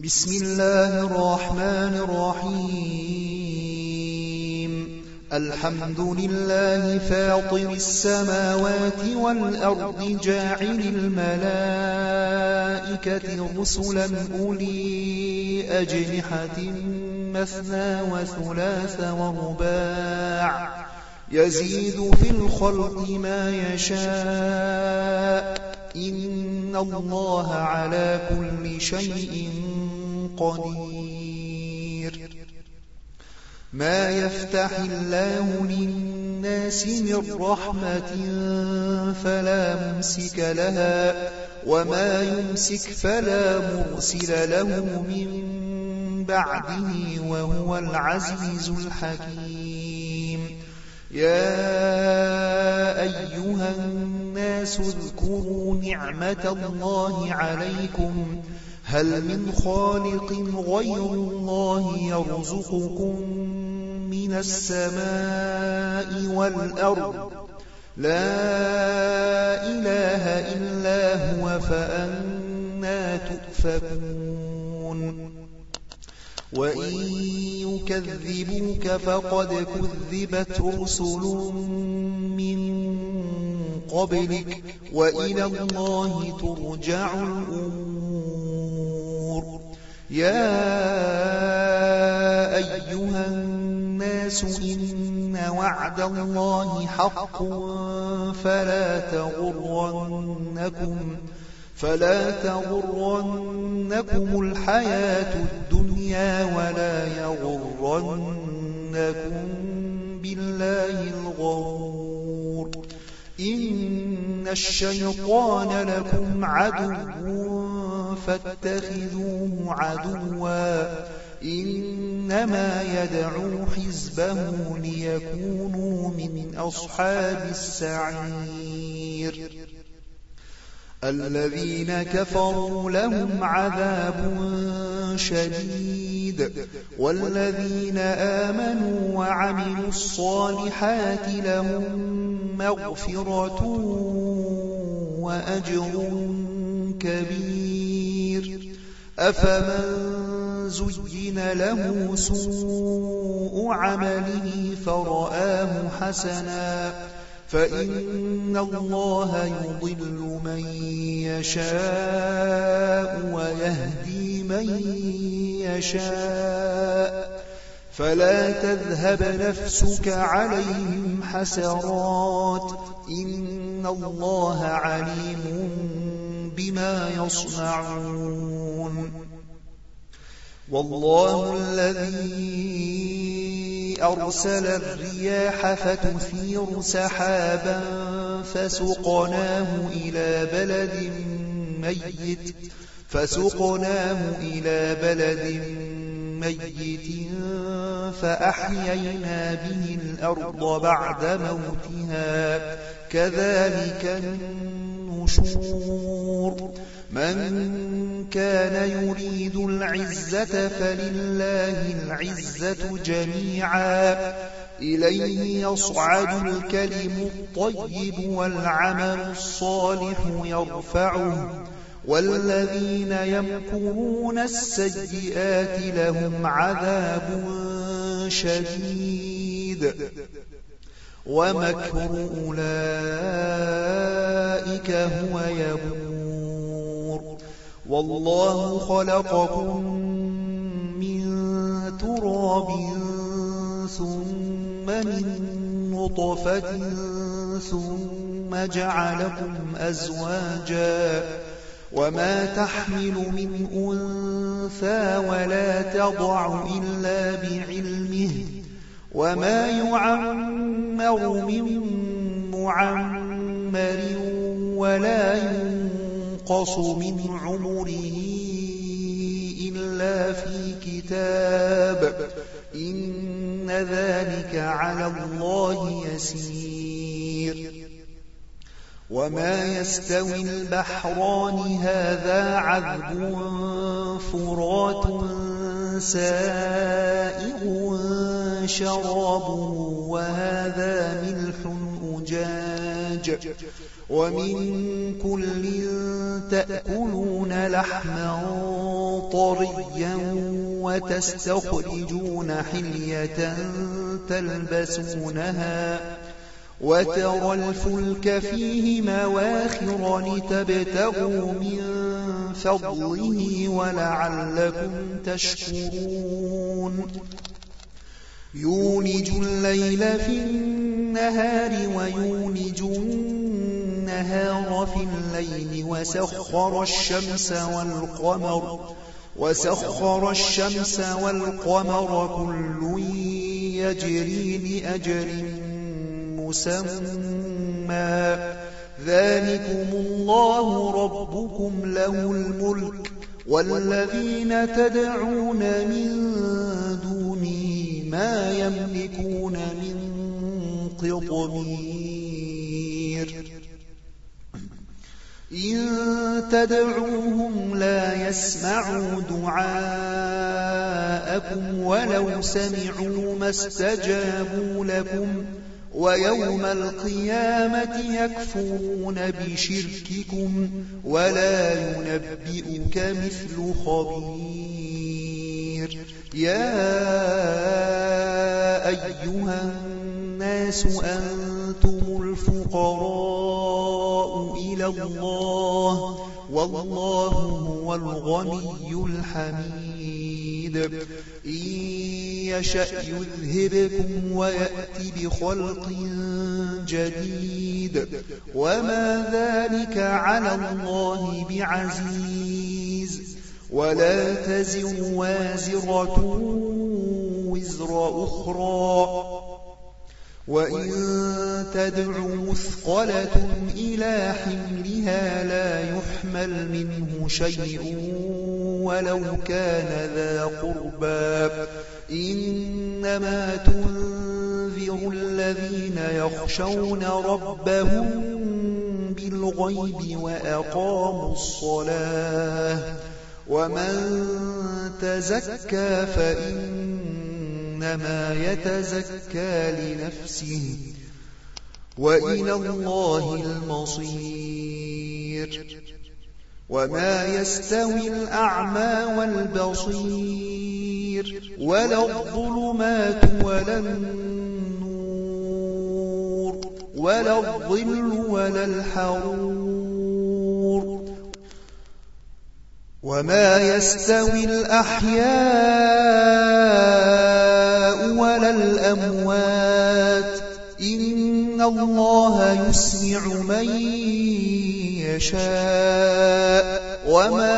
بسم الله الرحمن الرحيم. الحمد لله فاطر السماوات والأرض جاعل الملائكة رسلا أولي أجنحة مثنى وثلاث ورباع يزيد في الخلق ما يشاء إن الله على كل شيء قدير. ما يفتح الله للناس من رحمة فلا ممسك لها وما يمسك فلا مرسل له من بعده وهو العزيز الحكيم. يا أيها الناس اذكروا نعمة الله عليكم هل من خالق غير الله يرزقكم من السماء والأرض لا إله إلا هو فأنى تؤفكون. وإن يكذبوك فقد كذبت رسل من قبلك وإلى الله ترجع الأمور. يا أيها الناس إن وعد الله حق فلا تغرنكم الحياة الدنيا ولا يغرنكم بالله الغرور. إن الشيطان لكم عدو فاتخذوه عدوا إنما يدعو حزبه ليكونوا من أصحاب السعير. الذين كفروا لهم عذاب شديد والذين آمنوا وعملوا الصالحات لهم مغفرة وأجر كبير. أفمن زين له سوء عمله فرآه حسنا فإن الله يضل من يشاء ويهدي من يشاء فلا تذهب نفسك عليهم حسرات إن الله عليم بما يصنعون. والله الذي أرسل الرياح فتثير سحابا فسقناه إلى بلد ميت فأحيينا به الأرض بعد موتها كذلك النشور. من كان يريد العزة فلله العزة جميعا إليه يصعد الكلم الطيب والعمل الصالح يرفعه والذين يمكرون السيئات لهم عذاب شديد ومكر أولئك هو يبور. والله خلقكم من تراب ثم من نطفة ثم جعلكم أزواجا وما تحمل من أنثى ولا تضع إلا بعلمه وما يعمر من معمر ولا ينقص من عمره إلا في كتاب إن ذلك على الله يسير. وما يستوي البحران هذا عذب فرات سائغ شرابه وهذا ملح أجاج ومن كل تأكلون لحما طريا وتستخرجون حلية تلبسونها وترى الفلك فيه مواخر لتبتغوا من فضله ولعلكم تشكرون يولج الليل في النهار ويولج النهار في الليل وسخر الشمس والقمر كل يجري لأجل مسمى ذلكم الله ربكم له الملك والذين تدعون من دونه ما يملكون من قطمير إن تدعوهم لا يسمعوا دعاءكم ولو سمعوا ما استجابوا لكم ويوم القيامة يكفرون بشرككم ولا ينبئك مثل خبير يا أيها الناس أنتم الفقراء إلى الله والله هو الغني الحميد إن يشأ يذهبكم ويأتي بخلق جديد وما ذلك على الله بعزيز ولا تزر وازرة وزر أخرى وإن تدع مثقلة إلى حملها لا يحمل منه شيء ولو كان ذا قربى إنما تنذر الذين يخشون ربهم بالغيب وأقاموا الصلاة ومن تزكى فإنما يتزكى لنفسه وإلى الله المصير وما يستوي الأعمى والبصير ولا الظلمات ولا النور ولا الظل ولا الحرور وما يستوي الأحياء ولا الأموات إن الله يسمع من يشاء وما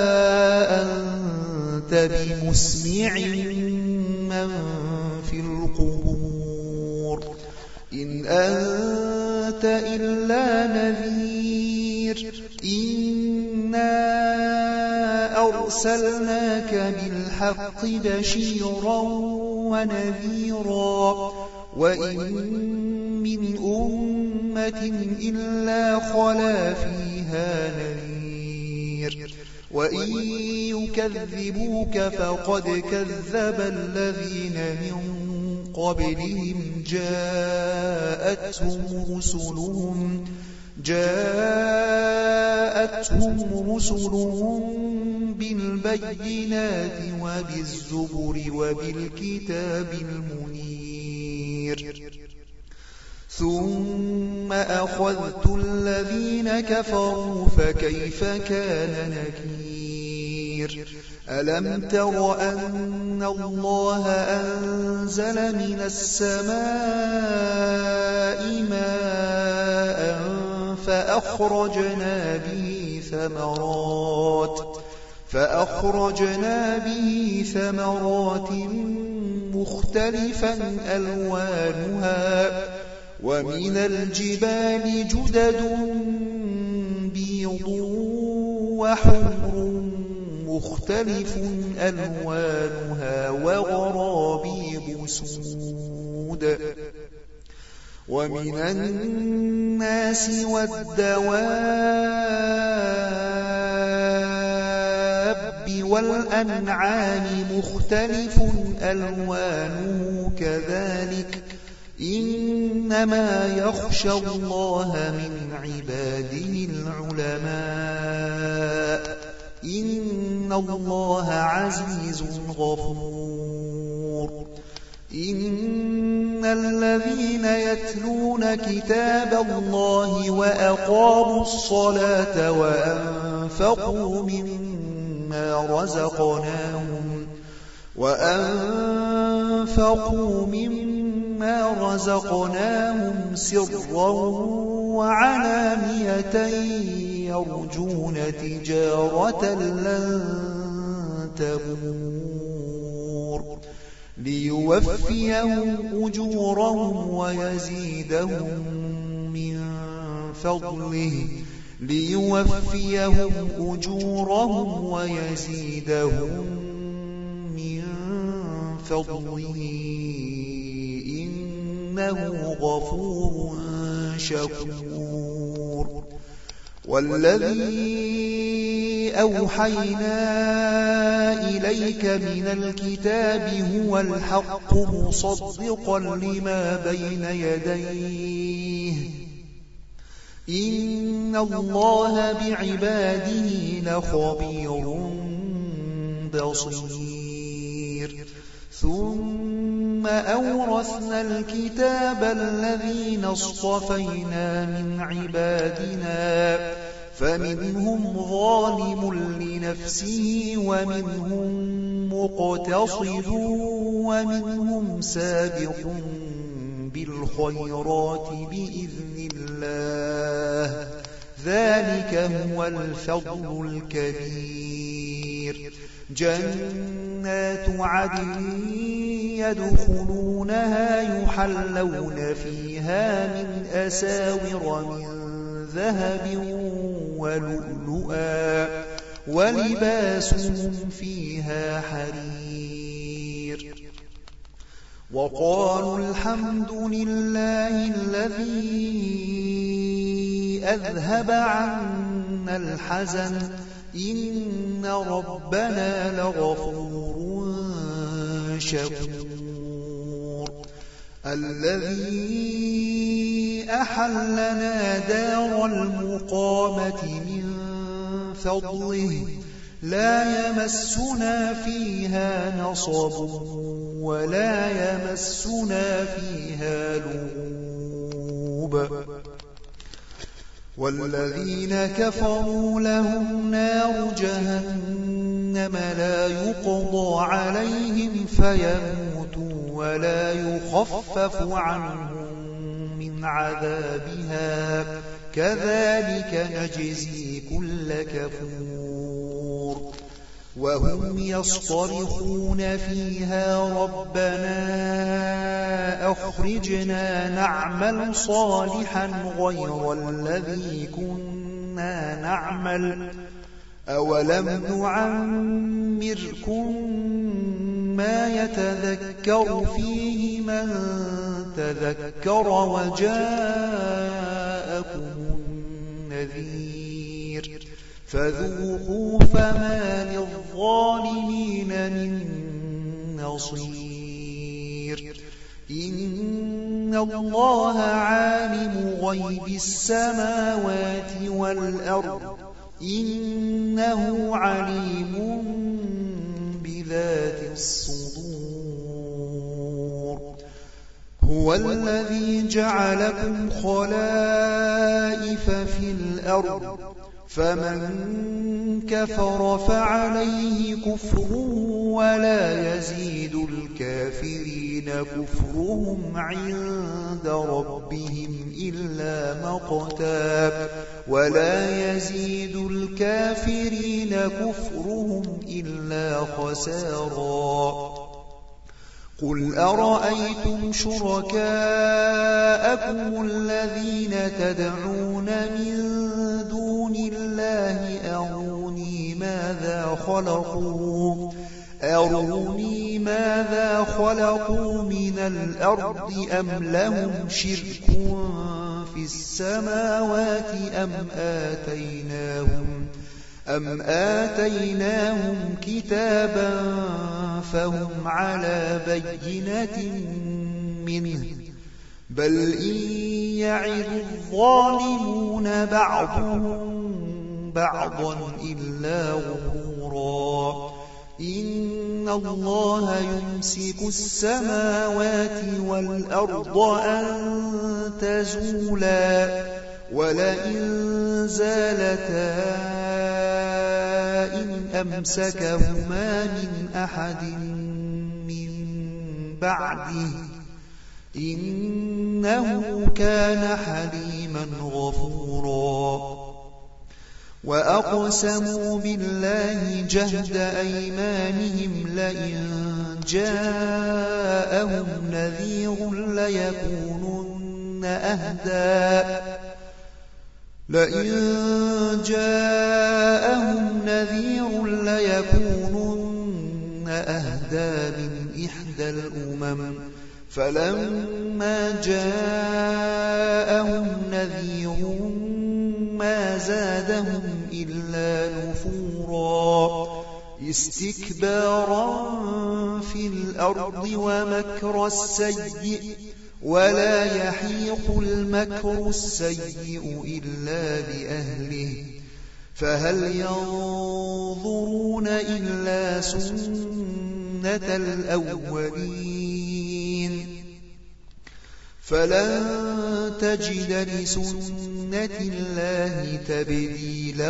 أنت بمسمع من في القبور إن أنت إلا نذير إنا أرسلناك بالحق بشيرا ونذيرا وإن من أمة إلا خلا فيها نذير وإن يكذبوك فقد كذب الذين من قبلهم جاءتهم رسلهم بالبينات وبالزبر وبالكتاب المنير ثم أخذت الذين كفروا فكيف كان نكير ألم تر أن الله أنزل من السماء ماء فأخرجنا به ثمرات مختلفا ألوانها ومن الجبال جدد بيض وحمر مختلف ألوانها وغرابيب سود ومن الناس والدواب والأنعام مختلف ألوانه كذلك إنما يخشى الله من عباده العلماء إن الله عزيز غفور إن الذين يتلون كتاب الله وأقاموا الصلاة وأنفقوا مما رزقناهم سرا وعلانية يرجون تجارة لن تبور ليوفيهم أجورهم ويزيدهم من فضله إنه غفور شكور والذي أوحينا إليك من الكتاب هو الحق مصدقا لما بين يديه إن الله بعباده لخبير بصير ثم أورثنا الكتاب الذين اصطفينا من عبادنا فمنهم ظالم لنفسه ومنهم مقتصد ومنهم سابق بالخيرات بإذن الله ذلك هو الفضل الكبير جنات عدن يدخلونها يحلون فيها من أساور من ذهب ولؤلؤا ولباسهم فيها حرير وقالوا الحمد لله الذي أذهب عنا الحزن إن ربنا لغفور شكور الذي أحلنا دار المقامة من فضله لا يمسنا فيها نصب ولا يمسنا فيها لغوب والذين كفروا لهم نار جهنم لا يقضى عليهم فيموتوا ولا يخفف عنهم من عذابها كذلك نجزي كل كفور وهم يصطرخون فيها ربنا أخرجنا نعمل صالحا غير الذي كنا نعمل أولم نعمركم ما يتذكر فيه من تذكر وجاءكم النذير فذوقوا فما للظالمين من نصير إن الله عالم غيب السماوات والأرض إنه عليم بذات الصدور هو الذي جعلكم خلائف في الأرض فمن كفر فعليه كفره ولا يزيد الكافرين كفرهم عند ربهم إلا مقتا ولا يزيد الكافرين كفرهم إلا خسارا قل أرأيتم شركاءكم الذين تدعون من دون الله أروني ماذا خلقوا من الأرض أم لهم شرك في السماوات أم آتيناهم كتابا فهم على بينة منه بل إن يعظ الظالمون بعضهم بعضا إلا غرورا إن الله يمسك السماوات والأرض أن تزولا ولئن زالتا إن أمسكهما من أحد من بعده إنه كان حليما غفورا وأقسموا بالله جهد أيمانهم لئن جاءهم نذير ليكونن أهدى من إحدى الأمم فلما جاءهم نذير ما زادهم إلا نفورا استكبارا في الأرض ومكر السيء ولا يحيق المكر السيء إلا بأهله فهل ينظرون إلا سنة الأولين فلن تجد لسنة الله تبديلا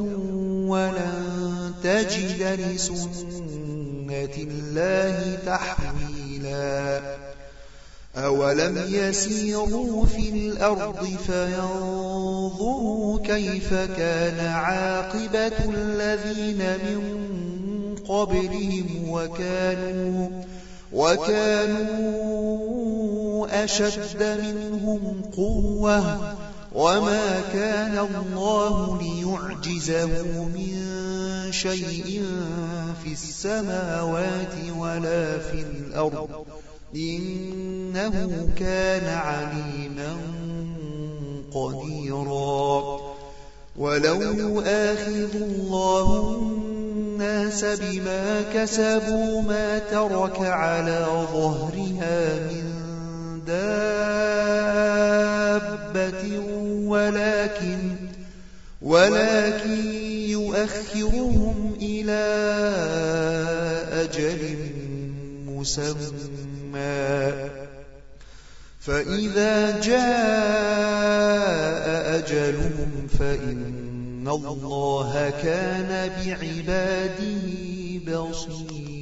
ولن تجد لسنة الله تحويلا أولم يسيروا في الأرض فينظروا كيف كان عاقبة الذين من قبلهم وكانوا أشد منهم قوة وما كان الله ليعجزه من شيء في السماوات ولا في الأرض إنه كان عليما قديرا ولو يؤاخذ الله الناس بما كسبوا ما ترك على ظهرها من دابة ولكن يؤخرهم إلى أجل مسمى فإذا جاء أجلهم فإن الله كان بعباده بصيرا